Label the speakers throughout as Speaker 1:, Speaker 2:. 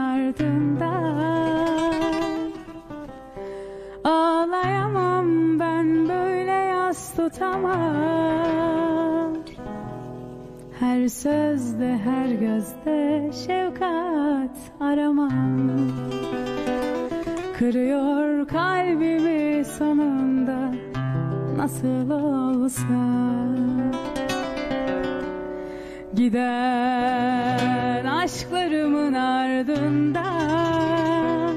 Speaker 1: ardından. Ağlayamam ben, böyle yas tutamam. Her sözde her gözde şefkat aramam. Kırıyor kalbimi sonunda nasıl olsa. Giden aşklarımın ardından.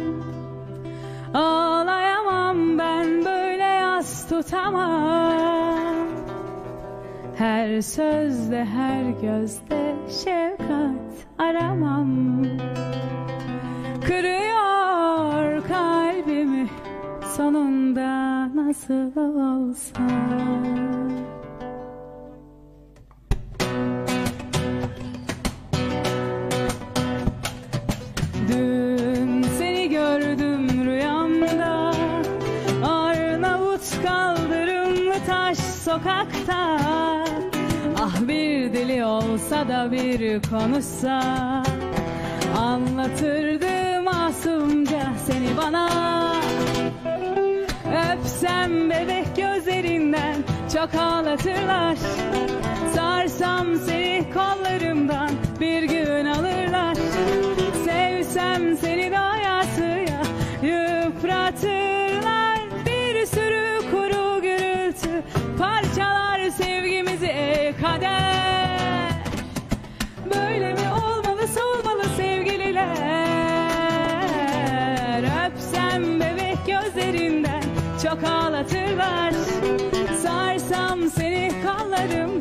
Speaker 1: Ağlayamam ben, böyle yas tutamam. Her sözde her gözde şefkat aramam. Kırıyor kalbimi sonunda nasıl olsa. Dün seni gördüm rüyamda, Arnavut kaldırımlı taş sokakta. Ah bir dili olsa da bir konuşsa, anlatırdı masumca seni bana. Öpsem bebek gözlerinden çok ağlatırlar. Sarsam seni kollarımdan bir gün alırlar. Sevsem seni doyasıya yıpratırlar. Bir sürü kuru gürültü parçalar sevgimizi ey kader. Böyle mi olmalı solmalı sevgililer? Öpsem bebek gözlerinden çok ağlatırlar. Sarsam seni kollarımdan